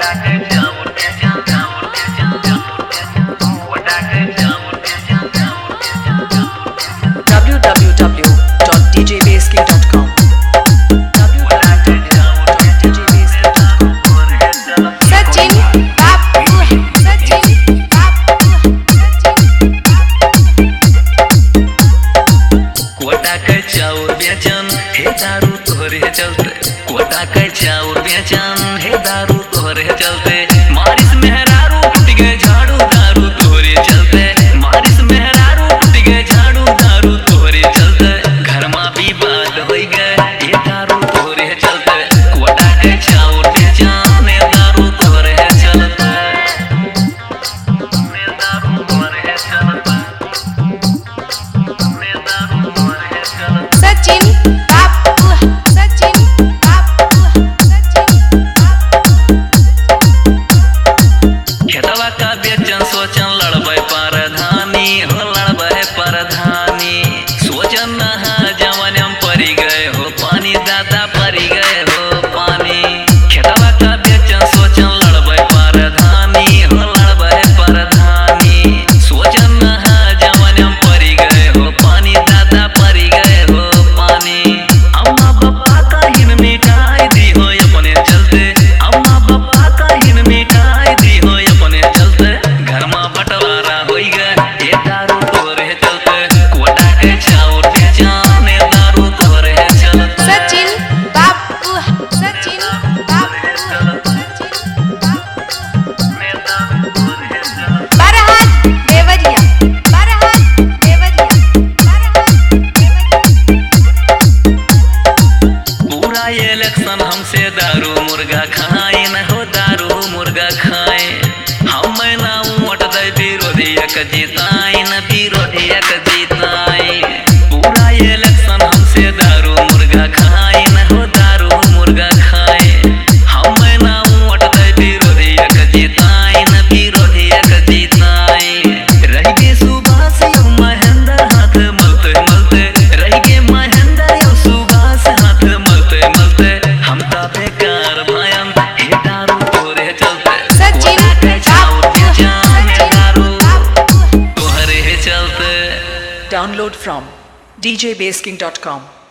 www.djbasking.com चाउर बेचन हे दारू तोहरे चलते कोटा के चाउर बेचन हे दारू तोहरे चलते मारिस मेहरारू टूट गए झाड़ू दारू तोहरे चलते मारिस मेहरारू टूट गए झाड़ू दारू तोहरे चलते घर में विवाद हो गए हे दारू तोहरे चलते कोटा के चाउर बेचन हे दारू तोहरे चलते हे दारू तोहरे चलते सचिन बापू सचिन बापू सचिन खेतवा का बेचन सोचन लड़बे परधानी हो लड़बे परधानी सोचन नहा जवनम परी गए हो पानी दादा परी गए हो पानी खेतवा का बेचन सोचन लड़बे परधानी हो लड़बे परधानी सोचन नहा जवनम परी गए हो पानी दादा परी गए हो पानी अम्मा बाबा का हिन मिटाई दी हो अपने चलते अम्मा बाबा का हिन मिटाई दी हो अपने चलते घर में बंटवारा हो गए ये दारू तोरे चलते कोटा के चाउर बेचन ये दारू तोरे चलते सचिन बापू सचिन बापू सचिन बरहाट देवरिया बरहाट देवरिया बरहाट पूरा ये इलेक्शन हमसे दारू मुर्गा खाए न हो दारू मुर्गा खाए हम ना वोट दे विरोधी एक जीताए न विरोधी एक जीताए पूरा ये इलेक्शन हमसे दारू मुर्गा खाए न हो दारू मुर्गा खाए हम ना वोट दे विरोधी एक जीताए न विरोधी एक जीताए रह गए सुभाष यो महेंद्र हाथ मलते मलते रह गए महेंद्र यो सुभाष हाथ मलते मलते हम ता बेकार भयन हे दारू तोरे चलते सचिन कोटा के चाउर बेचन हे दारू बापू तोहरे चलते Download from djbasking.com